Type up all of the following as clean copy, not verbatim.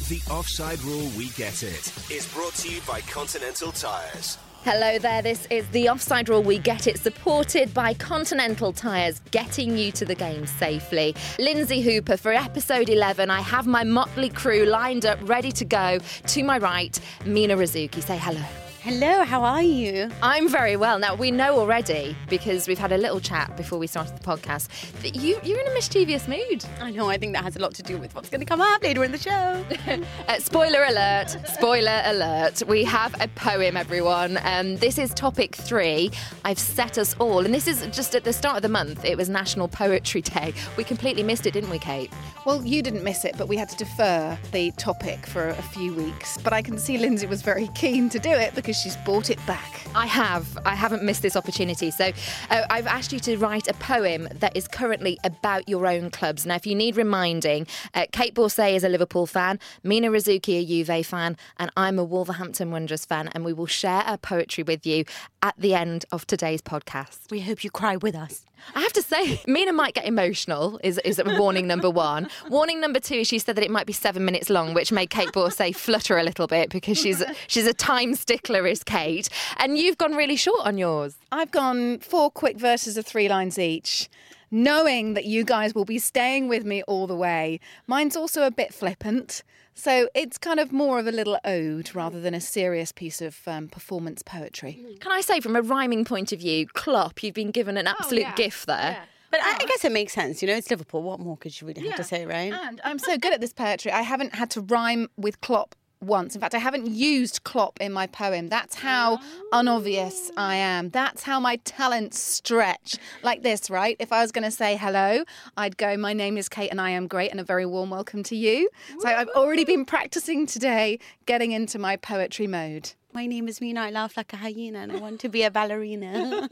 The Offside Rule We Get It is brought to you by Continental Tires. Hello there, this is The Offside Rule We Get It, supported by Continental Tires, getting you to the game safely. Lindsay Hooper for episode 11. I have my motley crew lined up, ready to go. To my right, Mina Rzouki. Say hello. Hello, how are you? I'm very well. Now, we know already, because we've had a little chat before we started the podcast, that you're in a mischievous mood. I know, I think that has a lot to do with what's going to come up later in the show. Spoiler alert. We have a poem, everyone. This is topic 3. I've set us all, and this is just at the start of the month. It was National Poetry Day. We completely missed it, didn't we, Kate? Well, you didn't miss it, but we had to defer the topic for a few weeks. But I can see Lindsay was very keen to do it because she's brought it back. I haven't missed this opportunity. So I've asked you to write a poem that is currently about your own clubs. Now, if you need reminding, Kate Borsay is a Liverpool fan, Mina Rzouki a Juve fan, and I'm a Wolverhampton Wanderers fan, and we will share our poetry with you at the end of today's podcast. We hope you cry with us. I have to say, Mina might get emotional, is warning number 1. Warning number 2 is she said that it might be 7 minutes long, which made Kate Borsay flutter a little bit because she's a time stickler, is Kate. And you've gone really short on yours. I've gone 4 quick verses of 3 lines each, knowing that you guys will be staying with me all the way. Mine's also a bit flippant, so it's kind of more of a little ode rather than a serious piece of performance poetry. Can I say, from a rhyming point of view, Klopp, you've been given an absolute gift there. Yeah. But I guess it makes sense, you know, it's Liverpool. What more could you really have to say, right? And I'm so good at this poetry, I haven't had to rhyme with Klopp once. In fact, I haven't used Klopp in my poem. That's how unobvious I am. That's how my talents stretch. Like this, right? If I was going to say hello, I'd go, my name is Kate and I am great, and a very warm welcome to you. So I've already been practicing today, getting into my poetry mode. My name is Mina, I laugh like a hyena and I want to be a ballerina.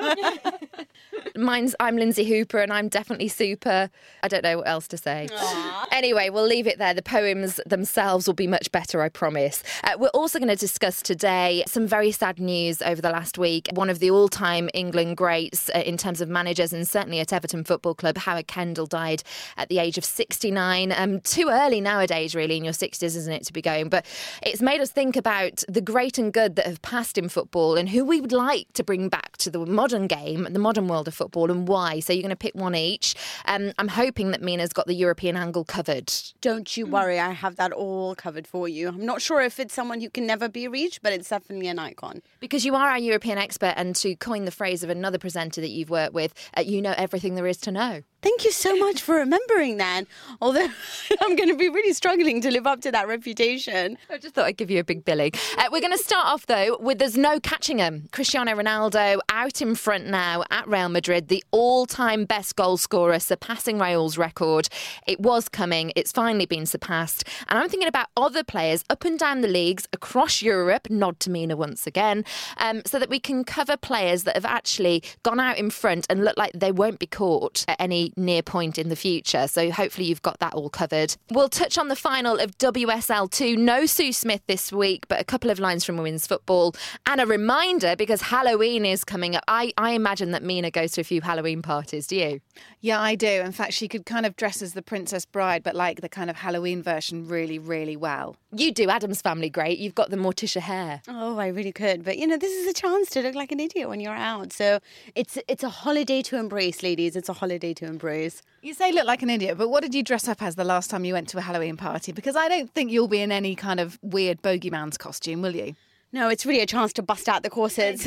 I'm Lindsay Hooper and I'm definitely super. I don't know what else to say. Aww. Anyway, we'll leave it there. The poems themselves will be much better, I promise. We're also going to discuss today some very sad news over the last week. One of the all-time England greats in terms of managers, and certainly at Everton Football Club, Howard Kendall, died at the age of 69. Too early nowadays, really, in your 60s, isn't it, to be going? But it's made us think about the great and good that have passed in football and who we would like to bring back to the modern game, the modern world of football, and why. So you're going to pick one each. I'm hoping that Mina's got the European angle covered. Don't you worry, I have that all covered for you. I'm not sure if it's someone who can never be reached, but it's definitely an icon. Because you are our European expert, and to coin the phrase of another presenter that you've worked with, you know everything there is to know. Thank you so much for remembering that. Although I'm going to be really struggling to live up to that reputation. I just thought I'd give you a big billing. We're going to start off, though, with there's no catching him. Cristiano Ronaldo out in front now at Real Madrid, the all-time best goal scorer, surpassing Raul's record. It was coming. It's finally been surpassed. And I'm thinking about other players up and down the leagues across Europe, nod to Mina once again, so that we can cover players that have actually gone out in front and look like they won't be caught at any near point in the future. So hopefully you've got that all covered. We'll touch on the final of WSL2. No Sue Smith this week, but a couple of lines from women's football. And a reminder, because Halloween is coming up. I imagine that Mina goes to a few Halloween parties. Do you? Yeah, I do. In fact, she could kind of dress as the Princess Bride, but like the kind of Halloween version really, really well. You do. Adam's Family, great. You've got the Morticia hair. Oh, I really could. But, you know, this is a chance to look like an idiot when you're out. So it's a holiday to embrace, ladies. It's a holiday to embrace. You say look like an idiot, but what did you dress up as the last time you went to a Halloween party? Because I don't think you'll be in any kind of weird bogeyman's costume, will you? No, it's really a chance to bust out the corsets.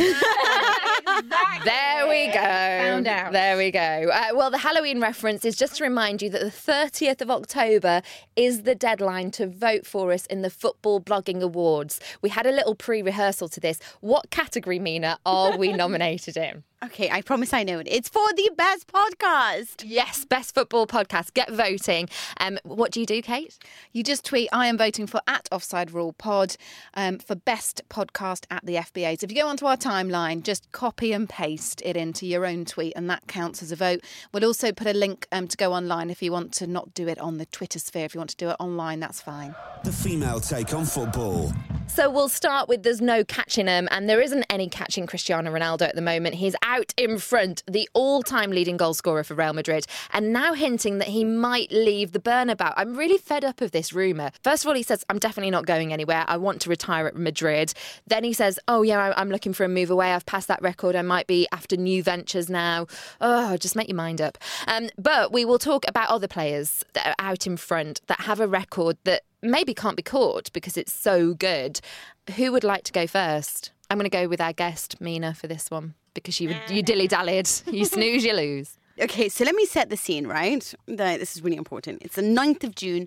There we go. Found out. There we go. Well, the Halloween reference is just to remind you that the 30th of October is the deadline to vote for us in the Football Blogging Awards. We had a little pre-rehearsal to this. What category, Mina, are we nominated in? Okay, I promise I know it. It's for the best podcast. Yes, best football podcast. Get voting. What do you do, Kate? You just tweet, I am voting for @OffsideRulePod for best podcast at the FBA. So if you go onto our timeline, just copy and paste it into your own tweet and that counts as a vote. We'll also put a link to go online if you want to not do it on the Twitter sphere. If you want to do it online, that's fine. The female take on football. So we'll start with there's no catching him, and there isn't any catching Cristiano Ronaldo at the moment. He's out in front, the all-time leading goal scorer for Real Madrid, and now hinting that he might leave the Bernabeu. I'm really fed up of this rumour. First of all, he says, I'm definitely not going anywhere. I want to retire at Madrid. Then he says, oh yeah, I'm looking for a move away. I've passed that record. I might be after new ventures now. Oh, just make your mind up. But we will talk about other players that are out in front that have a record that maybe can't be caught because it's so good. Who would like to go first? I'm going to go with our guest, Mina, for this one because you dilly-dallied. You snooze, you lose. Okay, so let me set the scene, right? This is really important. It's the 9th of June,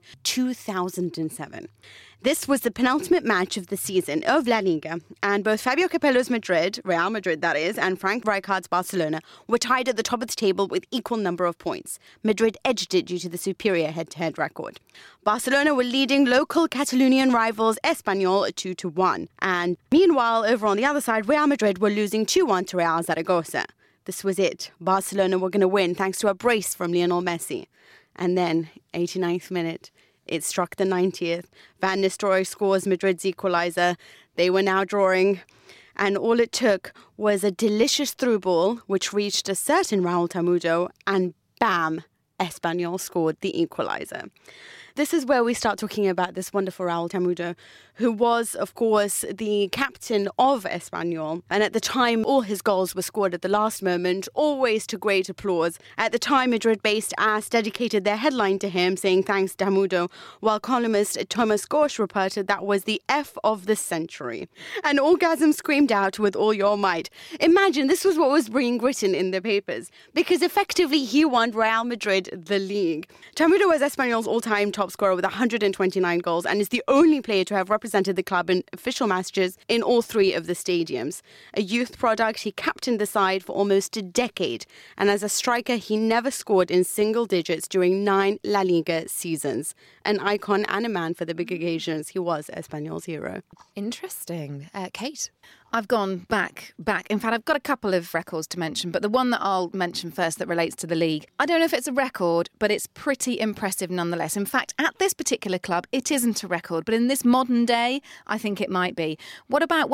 2007. This was the penultimate match of the season of La Liga, and both Fabio Capello's Madrid, Real Madrid that is, and Frank Rijkaard's Barcelona were tied at the top of the table with equal number of points. Madrid edged it due to the superior head-to-head record. Barcelona were leading local Catalonian rivals Espanyol 2-1, and meanwhile, over on the other side, Real Madrid were losing 2-1 to Real Zaragoza. This was it. Barcelona were going to win thanks to a brace from Lionel Messi. And then, 89th minute, it struck the 90th. Van Nistelrooy scores Madrid's equaliser. They were now drawing. And all it took was a delicious through ball, which reached a certain Raúl Tamudo, and bam, Espanyol scored the equaliser. This is where we start talking about this wonderful Raúl Tamudo, who was, of course, the captain of Espanyol. And at the time, all his goals were scored at the last moment, always to great applause. At the time, Madrid-based AS dedicated their headline to him, saying thanks Tamudo, while columnist Thomas Gorsch reported that was the F of the century. And Orgasm screamed out with all your might. Imagine this was what was being written in the papers, because effectively he won Real Madrid the league. Tamudo was Espanyol's all-time top scorer with 129 goals and is the only player to have represented the club in official matches in all three of the stadiums. A youth product, he captained the side for almost a decade, and as a striker, he never scored in single digits during 9 La Liga seasons. An icon and a man for the big occasions, he was Espanyol's hero. Interesting. Kate? I've gone back. In fact, I've got a couple of records to mention, but the one that I'll mention first that relates to the league, I don't know if it's a record, but it's pretty impressive nonetheless. In fact, at this particular club, it isn't a record, but in this modern day, I think it might be. What about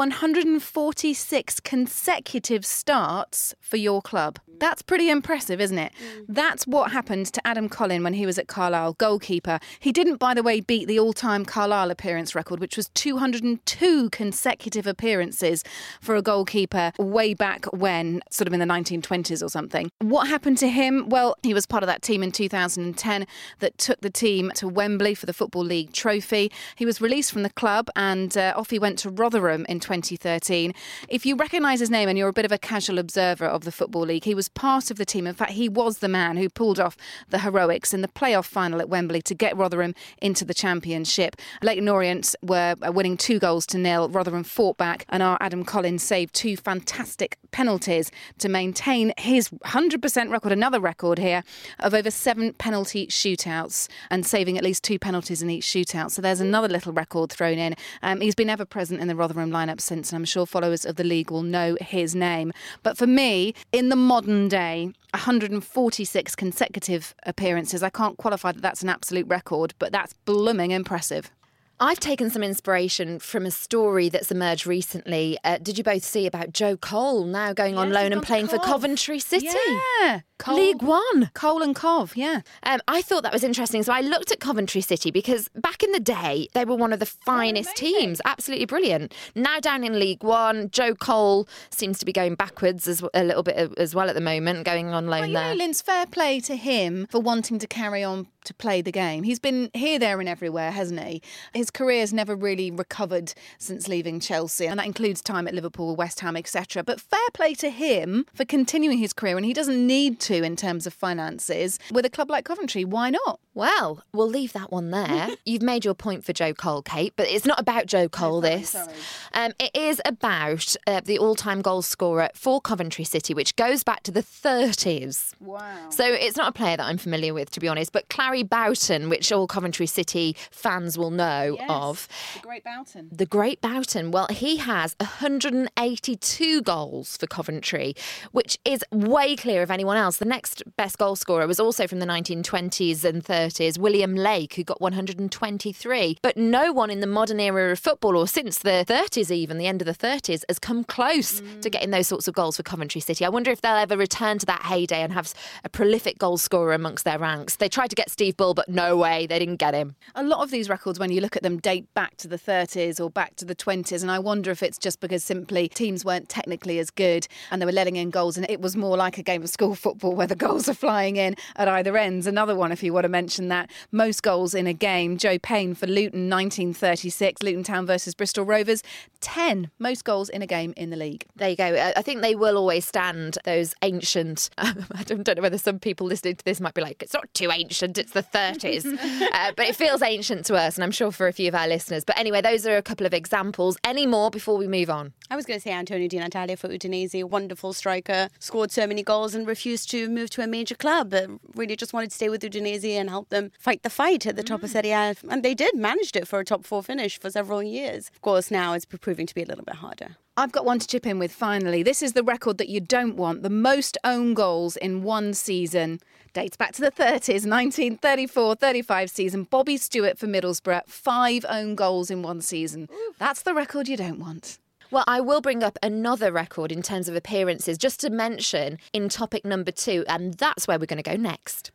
146 consecutive starts for your club? That's pretty impressive, isn't it? That's what happened to Adam Collin when he was at Carlisle, goalkeeper. He didn't, by the way, beat the all-time Carlisle appearance record, which was 202 consecutive appearances for a goalkeeper way back when, sort of in the 1920s or something. What happened to him? Well, he was part of that team in 2010 that took the team to Wembley for the Football League trophy. He was released from the club and off he went to Rotherham in 2013. If you recognise his name and you're a bit of a casual observer of the Football League, he was part of the team. In fact, he was the man who pulled off the heroics in the playoff final at Wembley to get Rotherham into the Championship. Leyton Orient were winning 2-0. Rotherham fought back, and our Adam Collins saved 2 fantastic penalties to maintain his 100% record, another record here, of over 7 penalty shootouts and saving at least 2 penalties in each shootout. So there's another little record thrown in. He's been ever present in the Rotherham lineup since, and I'm sure followers of the league will know his name. But for me, in the modern day, 146 consecutive appearances, I can't qualify that that's an absolute record, but that's blooming impressive. I've taken some inspiration from a story that's emerged recently. Did you both see about Joe Cole now going on loan and playing for Coventry City? Yeah. League One. Cole and Cov, yeah. I thought that was interesting. So I looked at Coventry City because back in the day, they were one of the finest teams. Absolutely brilliant. Now down in League One, Joe Cole seems to be going backwards a little bit as well at the moment, going on loan there. Lynn's fair play to him for wanting to carry on to play the game. He's been here, there and everywhere, hasn't he? His career's never really recovered since leaving Chelsea, and that includes time at Liverpool, West Ham, etc. But fair play to him for continuing his career, and he doesn't need to in terms of finances. With a club like Coventry, why not? Well, we'll leave that one there. You've made your point for Joe Cole, Kate, but it's not about Joe Cole, Sorry. It is about the all-time goal scorer for Coventry City, which goes back to the 30s. Wow. So it's not a player that I'm familiar with, to be honest, but Clary Boughton, which all Coventry City fans will know of. The Great Boughton. The Great Boughton. Well, he has 182 goals for Coventry, which is way clear of anyone else. The next best goal scorer was also from the 1920s and 30s. 30s, William Lake, who got 123. But no one in the modern era of football, or since the 30s even, the end of the 30s, has come close to getting those sorts of goals for Coventry City. I wonder if they'll ever return to that heyday and have a prolific goal scorer amongst their ranks. They tried to get Steve Bull, but no way, they didn't get him. A lot of these records, when you look at them, date back to the 30s or back to the 20s, and I wonder if it's just because simply teams weren't technically as good and they were letting in goals, and it was more like a game of school football where the goals are flying in at either ends. Another one, if you want to mention that, most goals in a game, Joe Payne for Luton, 1936, Luton Town versus Bristol Rovers, 10 most goals in a game in the league. There you go. I think they will always stand those ancient, I don't know whether some people listening to this might be like, it's not too ancient, it's the 30s. But it feels ancient to us, and I'm sure for a few of our listeners. But anyway, those are a couple of examples. Any more before we move on? I was going to say Antonio Di Natale for Udinese, wonderful striker, scored so many goals and refused to move to a major club. Really just wanted to stay with Udinese and help them fight the fight at the top of Serie A. And they did, managed it for a top 4 finish for several years. Of course, now it's proving to be a little bit harder. I've got one to chip in with finally. This is the record that you don't want. The most own goals in one season. Dates back to the 30s, 1934-35 season. Bobby Stewart for Middlesbrough, 5 own goals in one season. That's the record you don't want. Well, I will bring up another record in terms of appearances, just to mention in topic number 2, and that's where we're going to go next.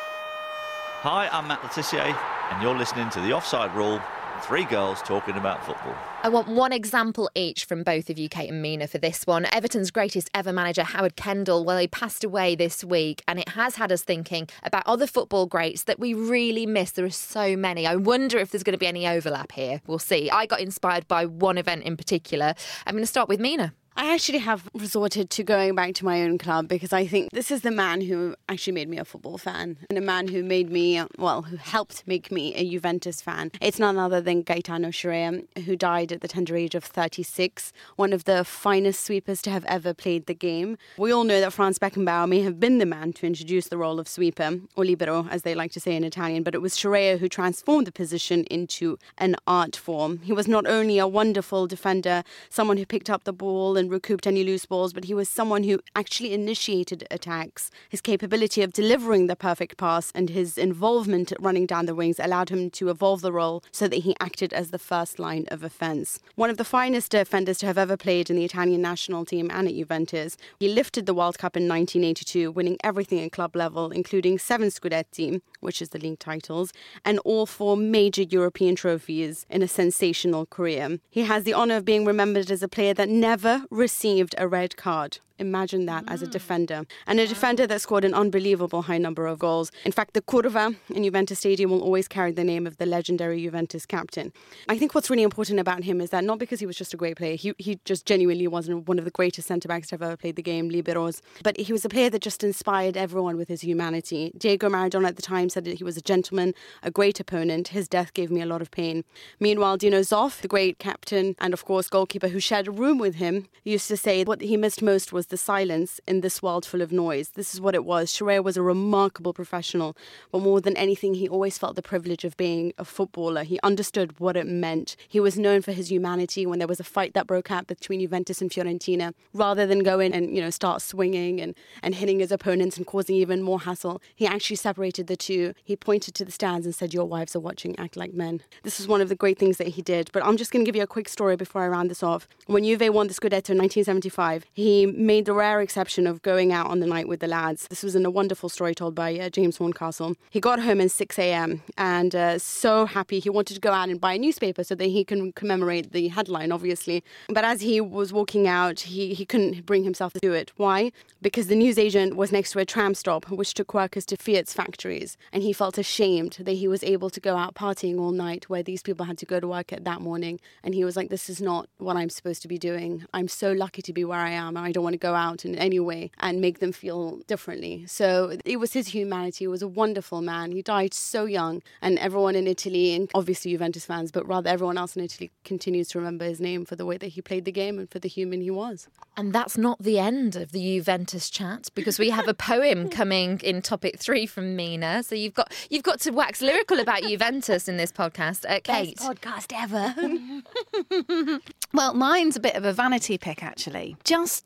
Hi, I'm Matt Le Tissier, and you're listening to The Offside Rule, 3 girls talking about football. I want one example each from both of you, Kate and Mina, for this one. Everton's greatest ever manager, Howard Kendall, well, he passed away this week, and it has had us thinking about other football greats that we really miss. There are so many. I wonder if there's going to be any overlap here. We'll see. I got inspired by one event in particular. I'm going to start with Mina. I actually have resorted to going back to my own club because I think this is the man who actually made me a football fan and a man who made me, who helped make me a Juventus fan. It's none other than Gaetano Scirea, who died at the tender age of 36, one of the finest sweepers to have ever played the game. We all know that Franz Beckenbauer may have been the man to introduce the role of sweeper, or libero, as they like to say in Italian, but it was Scirea who transformed the position into an art form. He was not only a wonderful defender, someone who picked up the ball and recouped any loose balls, but he was someone who actually initiated attacks. His capability of delivering the perfect pass and his involvement running down the wings allowed him to evolve the role so that he acted as the first line of offence. One of the finest defenders to have ever played in the Italian national team and at Juventus. He lifted the World Cup in 1982, winning everything at club level, including 7 Scudetti, which is the league titles, and all 4 major European trophies in a sensational career. He has the honour of being remembered as a player that never received a red card. Imagine that as a defender. And a defender that scored an unbelievable high number of goals. In fact, the Curva in Juventus Stadium will always carry the name of the legendary Juventus captain. I think what's really important about him is that not because he was just a great player, he just genuinely was one of the greatest centre-backs to have ever played the game, liberos, but he was a player that just inspired everyone with his humanity. Diego Maradona at the time said that he was a gentleman, a great opponent. His death gave me a lot of pain. Meanwhile, Dino Zoff, the great captain and of course goalkeeper who shared a room with him, used to say what he missed most was the silence in this world full of noise. This is what it was. Scirea was a remarkable professional, but more than anything, he always felt the privilege of being a footballer. He understood what it meant. He was known for his humanity. When there was a fight that broke out between Juventus and Fiorentina, rather than go in and start swinging and hitting his opponents and causing even more hassle, he actually separated the two. He pointed to the stands and said, "Your wives are watching, act like men." This is one of the great things that he did. But I'm just going to give you a quick story before I round this off. When Juve won the Scudetto in 1975, he made the rare exception of going out on the night with the lads. This was in a wonderful story told by James Horncastle. He got home at 6 a.m. and so happy he wanted to go out and buy a newspaper so that he can commemorate the headline, obviously. But as he was walking out, he couldn't bring himself to do it. Why? Because the newsagent was next to a tram stop which took workers to Fiat's factories, and he felt ashamed that he was able to go out partying all night where these people had to go to work at that morning. And he was like, this is not what I'm supposed to be doing. I'm so lucky to be where I am, and I don't want to go out in any way and make them feel differently. So it was his humanity. He was a wonderful man. He died so young, and everyone in Italy, and obviously Juventus fans, but rather everyone else in Italy, continues to remember his name for the way that he played the game and for the human he was. And that's not the end of the Juventus chat, because we have a poem coming in topic 3 from Mina. So you've got to wax lyrical about Juventus in this podcast. Kate. Best podcast ever. Well, mine's a bit of a vanity pick, actually. Just to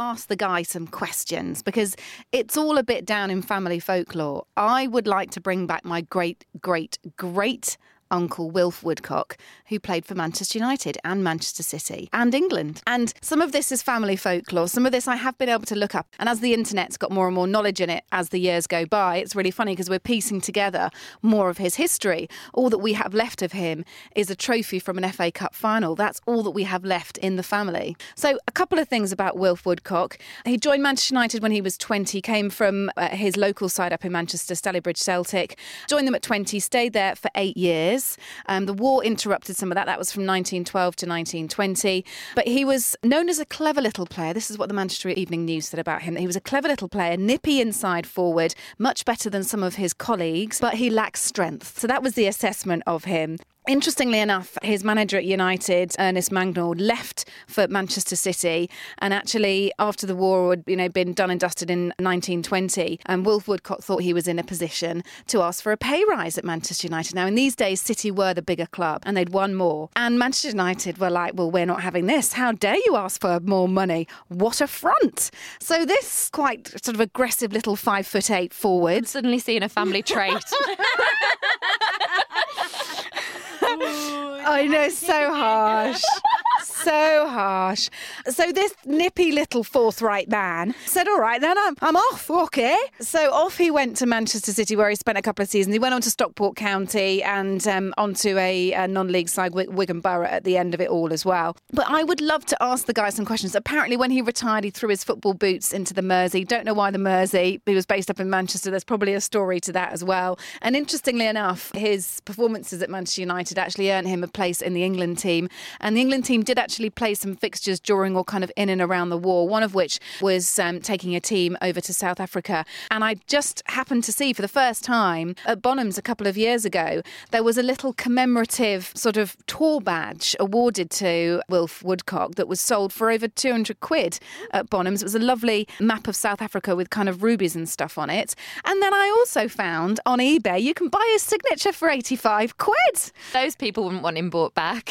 ask the guy some questions because it's all a bit down in family folklore. I would like to bring back my great uncle Wilf Woodcock, who played for Manchester United and Manchester City and England. And some of this is family folklore. Some of this I have been able to look up. And as the internet's got more and more knowledge in it as the years go by, it's really funny because we're piecing together more of his history. All that we have left of him is a trophy from an FA Cup final. That's all that we have left in the family. So a couple of things about Wilf Woodcock. He joined Manchester United when he was 20, came from his local side up in Manchester, Stalybridge Celtic, joined them at 20, stayed there for 8 years. The war interrupted some of that. That was from 1912 to 1920. But he was known as a clever little player. This is what the Manchester Evening News said about him. He was a clever little player, nippy inside forward, much better than some of his colleagues, but he lacks strength. So that was the assessment of him. Interestingly enough, his manager at United, Ernest Magnall, left for Manchester City, and actually after the war had been done and dusted in 1920, Wilf Woodcock thought he was in a position to ask for a pay rise at Manchester United. Now in these days City were the bigger club and they'd won more, and Manchester United were like, well, we're not having this. How dare you ask for more money? What a front. So this quite sort of aggressive little 5'8" forward, Suddenly seeing a family trait. I know, so harsh. So harsh. So this nippy little forthright man said, all right, then I'm off, okay. So off he went to Manchester City, where he spent a couple of seasons. He went on to Stockport County and onto a non-league side, Wigan Borough, at the end of it all as well. But I would love to ask the guy some questions. Apparently when he retired, he threw his football boots into the Mersey. Don't know why the Mersey. He was based up in Manchester. There's probably a story to that as well. And interestingly enough, his performances at Manchester United actually earned him a place in the England team. And the England team did actually play some fixtures during or kind of in and around the war, one of which was taking a team over to South Africa. And I just happened to see for the first time at Bonhams a couple of years ago, there was a little commemorative sort of tour badge awarded to Wilf Woodcock that was sold for over 200 quid at Bonhams. It was a lovely map of South Africa with kind of rubies and stuff on it. And then I also found on eBay you can buy his signature for 85 quid. Those people wouldn't want him bought back.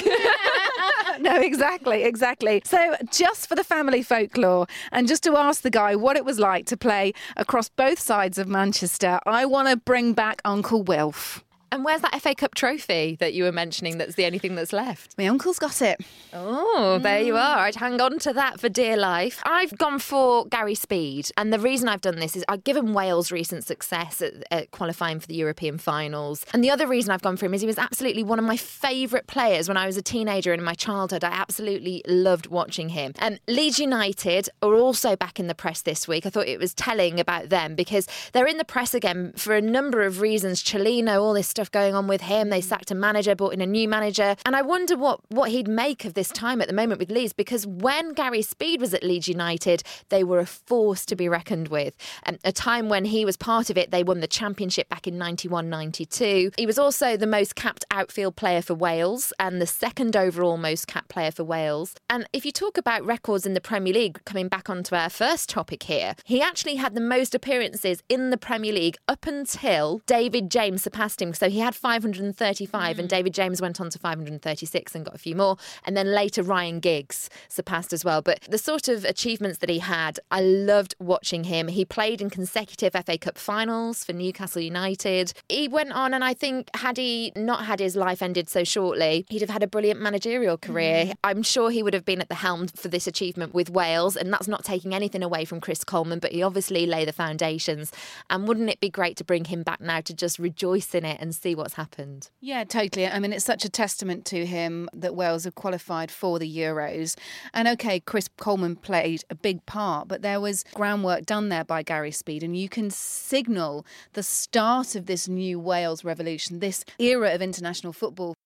No, exactly. So just for the family folklore and just to ask the guy what it was like to play across both sides of Manchester, I want to bring back Uncle Wilf. And where's that FA Cup trophy that you were mentioning that's the only thing that's left? My uncle's got it. Oh, there you are. I'd hang on to that for dear life. I've gone for Gary Speed. And the reason I've done this is I've given Wales recent success at qualifying for the European finals. And the other reason I've gone for him is he was absolutely one of my favourite players when I was a teenager and in my childhood. I absolutely loved watching him. Leeds United are also back in the press this week. I thought it was telling about them because they're in the press again for a number of reasons. Cellino, all this stuff going on with him. They sacked a manager, brought in a new manager. And I wonder what he'd make of this time at the moment with Leeds, because when Gary Speed was at Leeds United, they were a force to be reckoned with. A time when he was part of it, they won the championship back in 91-92. He was also the most capped outfield player for Wales and the second overall most capped player for Wales. And if you talk about records in the Premier League, coming back onto our first topic here, he actually had the most appearances in the Premier League up until David James surpassed him. So he had 535 and David James went on to 536 and got a few more. And then later Ryan Giggs surpassed as well. But the sort of achievements that he had, I loved watching him. He played in consecutive FA Cup finals for Newcastle United. He went on, and I think had he not had his life ended so shortly, he'd have had a brilliant managerial career. I'm sure he would have been at the helm for this achievement with Wales, and that's not taking anything away from Chris Coleman, but he obviously lay the foundations. And wouldn't it be great to bring him back now to just rejoice in it and see what's happened? Yeah, totally. I mean, it's such a testament to him that Wales have qualified for the Euros. And OK, Chris Coleman played a big part, but there was groundwork done there by Gary Speed. And you can signal the start of this new Wales revolution, this era of international football.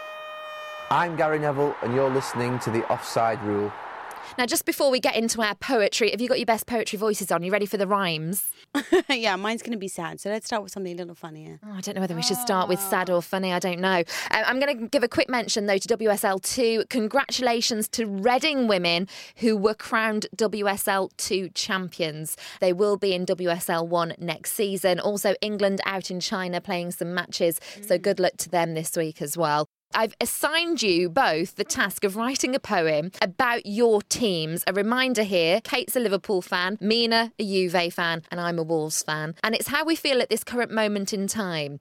I'm Gary Neville, and you're listening to The Offside Rule. Now, just before we get into our poetry, have you got your best poetry voices on? You ready for the rhymes? Yeah, mine's going to be sad. So let's start with something a little funnier. Oh, I don't know whether we should start with sad or funny. I don't know. I'm going to give a quick mention, though, to WSL 2. Congratulations to Reading women who were crowned WSL 2 champions. They will be in WSL 1 next season. Also, England out in China playing some matches. So good luck to them this week as well. I've assigned you both the task of writing a poem about your teams. A reminder here, Kate's a Liverpool fan, Mina a Juve fan, and I'm a Wolves fan. And it's how we feel at this current moment in time.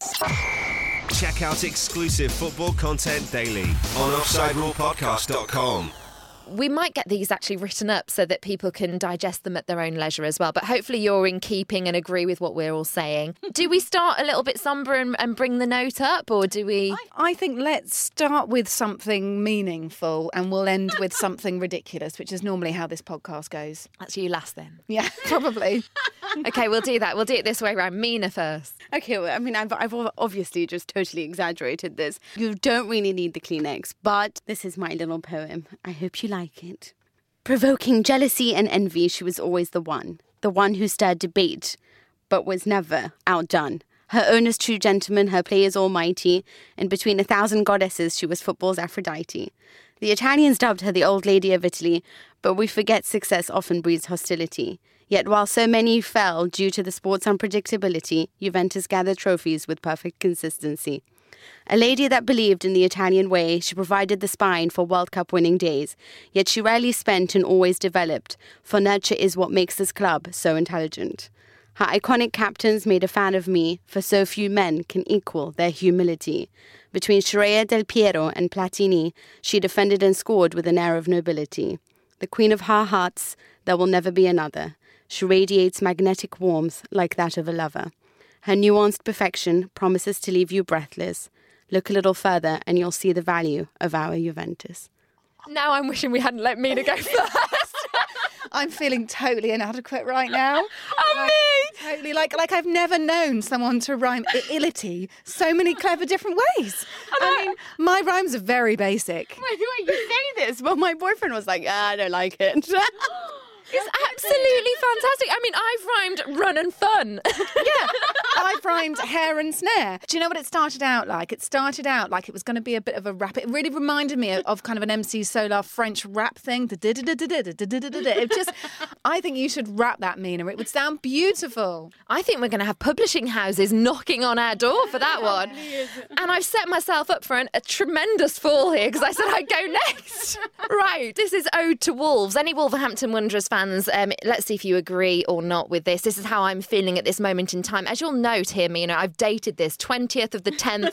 Check out exclusive football content daily on OffsideRulePodcast.com. We might get these actually written up so that people can digest them at their own leisure as well. But hopefully you're in keeping and agree with what we're all saying. Do we start a little bit sombre and bring the note up, or do we... I think let's start with something meaningful and we'll end with something ridiculous, which is normally how this podcast goes. That's you last then. Yeah, probably. OK, we'll do that. We'll do it this way around. Mina first. Okay, well, I mean, I've obviously just totally exaggerated this. You don't really need the Kleenex, but this is my little poem. I hope you like it. Provoking jealousy and envy, she was always the one who stirred debate, but was never outdone. Her owner's true gentleman, her players almighty, and between 1,000 goddesses, she was football's Aphrodite. The Italians dubbed her the old lady of Italy, but we forget success often breeds hostility. Yet while so many fell due to the sport's unpredictability, Juventus gathered trophies with perfect consistency. A lady that believed in the Italian way, she provided the spine for World Cup winning days, yet she rarely spent and always developed, for nurture is what makes this club so intelligent. Her iconic captains made a fan of me, for so few men can equal their humility. Between Scirea del Piero and Platini, she defended and scored with an air of nobility. The queen of her hearts, there will never be another. She radiates magnetic warmth like that of a lover. Her nuanced perfection promises to leave you breathless. Look a little further and you'll see the value of our Juventus. Now I'm wishing we hadn't let Mina go first. I'm feeling totally inadequate right now. Oh, me! Totally, like I've never known someone to rhyme illity so many clever different ways. I mean, my rhymes are very basic. Wait, you say this? Well, my boyfriend was like, I don't like it. It's absolutely fantastic. I mean, I've rhymed run and fun. Yeah, I've rhymed hair and snare. Do you know what it started out like? It started out like it was going to be a bit of a rap. It really reminded me of kind of an MC Solar French rap thing. It just, I think you should rap that, Mina. It would sound beautiful. I think we're going to have publishing houses knocking on our door for that one. And I've set myself up for a tremendous fall here because I said I'd go next. Right, this is Ode to Wolves. Any Wolverhampton Wanderers fans, let's see if you agree or not with this. This is how I'm feeling at this moment in time. As you'll note here, Mina, I've dated this 20th of the 10th,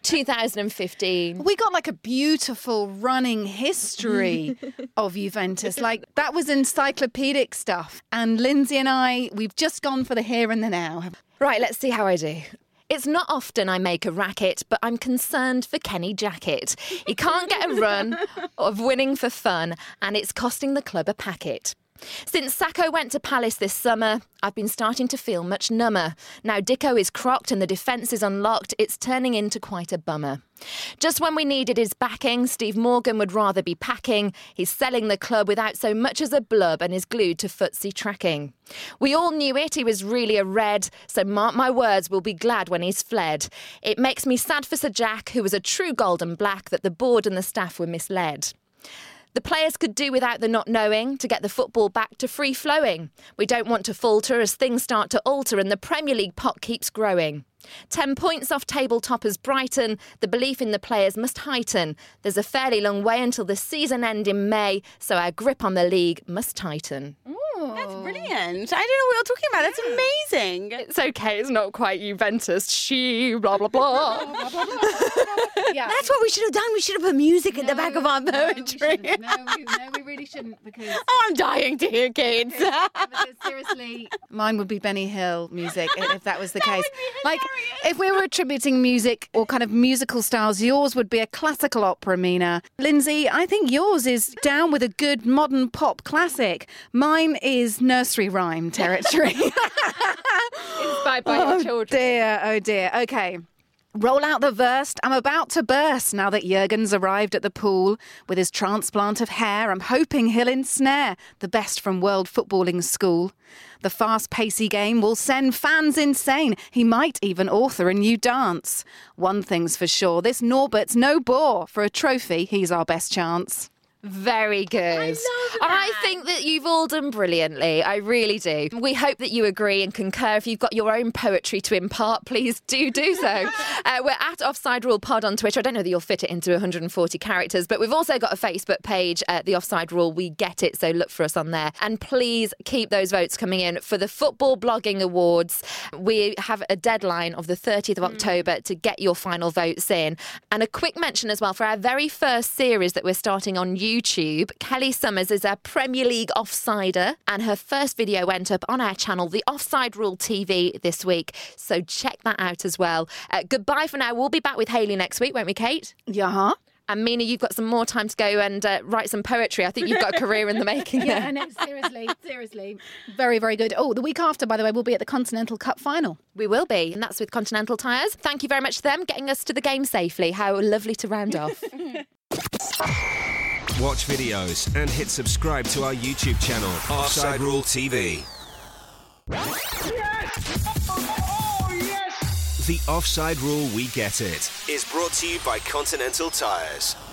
2015. We got like a beautiful running history of Juventus. Like that was encyclopedic stuff. And Lindsay and I, we've just gone for the here and the now. Right, let's see how I do. It's not often I make a racket, but I'm concerned for Kenny Jackett. He can't get a run of winning for fun, and it's costing the club a packet. Since Sacco went to Palace this summer, I've been starting to feel much number. Now Dicko is crocked and the defence is unlocked, it's turning into quite a bummer. Just when we needed his backing, Steve Morgan would rather be packing. He's selling the club without so much as a blub and is glued to footsie tracking. We all knew it, he was really a red, so mark my words, we'll be glad when he's fled. It makes me sad for Sir Jack, who was a true golden black, that the board and the staff were misled. The players could do without the not knowing to get the football back to free flowing. We don't want to falter as things start to alter and the Premier League pot keeps growing. 10 points off table toppers Brighton. The belief in the players must heighten. There's a fairly long way until the season end in May, so our grip on the league must tighten. That's brilliant. I don't know what you're talking about. That's amazing. It's okay, it's not quite Juventus. She, blah, blah, blah. Yeah. That's what we should have done. We should have put music at the back of our poetry. No, we really shouldn't because... Oh, I'm dying to hear kids. Because seriously, mine would be Benny Hill music if that was the case. Like, if we were attributing music or kind of musical styles, yours would be a classical opera, Mina. Lindsay, I think yours is down with a good modern pop classic. Mine is nursery rhyme territory. Inspired by your children. Oh dear. Okay. Roll out the verse. I'm about to burst now that Jurgen's arrived at the pool. With his transplant of hair, I'm hoping he'll ensnare the best from world footballing school. The fast-pacey game will send fans insane. He might even author a new dance. One thing's for sure, this Norbert's no bore. For a trophy, he's our best chance. Very good. I think that you've all done brilliantly. I really do. We hope that you agree and concur. If you've got your own poetry to impart, please do so. We're at Offside Rule Pod on Twitter. I don't know that you'll fit it into 140 characters, but we've also got a Facebook page, The Offside Rule. We get it, so look for us on there. And please keep those votes coming in for the Football Blogging Awards. We have a deadline of the 30th of October to get your final votes in. And a quick mention as well for our very first series that we're starting on YouTube. Kelly Summers is a Premier League offsider, and her first video went up on our channel, The Offside Rule TV, this week. So check that out as well. Goodbye for now. We'll be back with Hayley next week, won't we, Kate? Yeah. And Mina, you've got some more time to go and write some poetry. I think you've got a career in the making there. Yeah, no, seriously. Very, very good. Oh, the week after, by the way, we'll be at the Continental Cup final. We will be, and that's with Continental Tyres. Thank you very much to them, getting us to the game safely. How lovely to round off. Watch videos and hit subscribe to our YouTube channel, Offside Rule TV. Yes! Oh, yes! The Offside Rule We Get It is brought to you by Continental Tyres.